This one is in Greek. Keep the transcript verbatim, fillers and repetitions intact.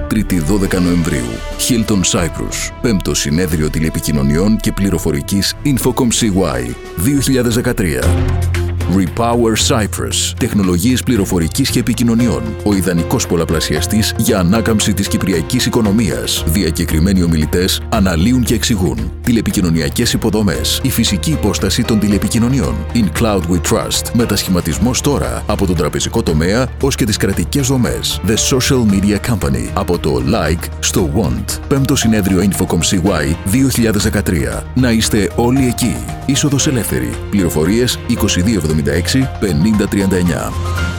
Τρίτη δώδεκα Νοεμβρίου. Hilton Cyprus. Πέμπτο Συνέδριο Τηλεπικοινωνιών και Πληροφορικής Infocom σι γουάι δύο χιλιάδες δεκατρία. Repower Cyprus. Τεχνολογίες πληροφορικής και επικοινωνιών. Ο ιδανικός πολλαπλασιαστής για ανάκαμψη της κυπριακής οικονομίας. Διακεκριμένοι ομιλητές αναλύουν και εξηγούν. Τηλεπικοινωνιακές υποδομές. Η φυσική υπόσταση των τηλεπικοινωνιών. In Cloud We Trust. Μετασχηματισμός τώρα από τον τραπεζικό τομέα ως και τις κρατικές δομές. The Social Media Company. Από το Like στο Want. Πέμπτο Συνέδριο Infocom σι γουάι δύο χιλιάδες δεκατρία. Να είστε όλοι εκεί. Είσοδος ελεύθερη. Πληροφορίες είκοσι δύο εβδομήντα έξι πενήντα τριάντα εννιά.